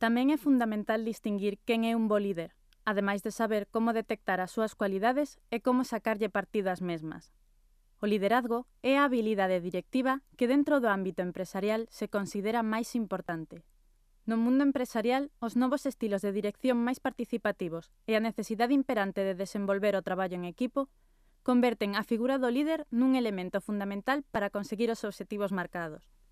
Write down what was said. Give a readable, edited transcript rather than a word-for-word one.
Tamén é fundamental distinguir quen é un bo líder, ademais de saber como detectar as súas cualidades e como sacarlle partido ás mesmas. O liderazgo é a habilidade directiva que dentro do ámbito empresarial se considera máis importante. No mundo empresarial, os novos estilos de dirección máis participativos e a necesidade imperante de desenvolver o traballo en equipo converten a figura do líder nun elemento fundamental para conseguir os obxectivos marcados.